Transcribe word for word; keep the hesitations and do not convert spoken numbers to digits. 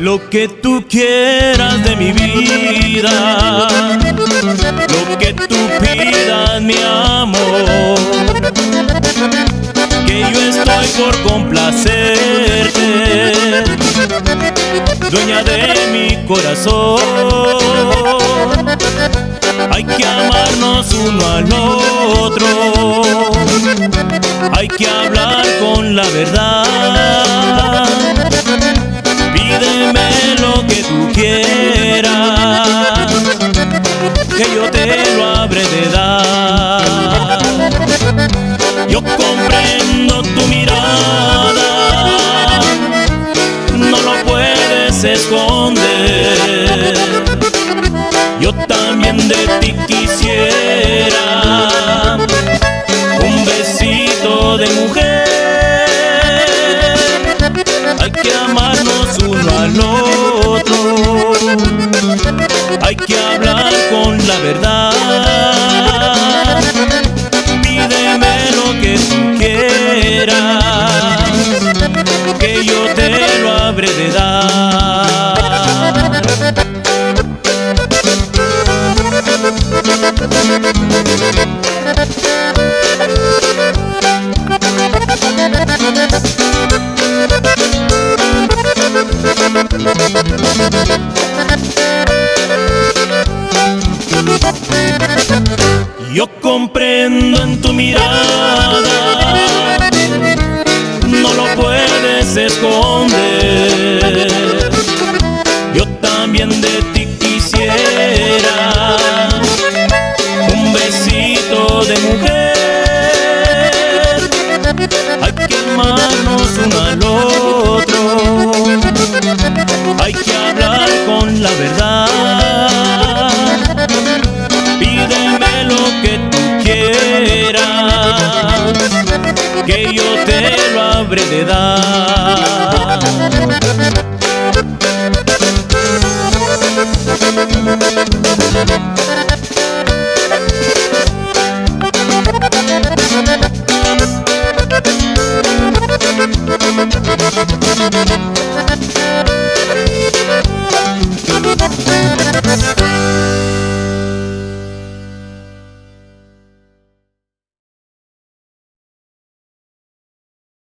Lo que tú quieras de mi vida, lo que tú pidas, mi amor, que yo estoy por complacerte, dueña de mi corazón. Hay que amarnos uno al otro, hay que hablar con la verdad. Pídeme lo que tú quieras, que yo te lo habré de dar. Yo comprendo tu mirada, no lo puedes esconder. Yo también de ti quisiera un besito de mujer. Hay que amarnos uno al otro, hay que hablar con la verdad. Pídeme lo que tú quieras, que yo te lo habré de dar. Yo comprendo en tu mirada, no lo puedes esconder. Yo también de ti quisiera un besito de mujer. Hay que amarnos uno al otro, hay que hablar con la verdad. Pídeme lo que tú quieras, que yo te lo habré de dar.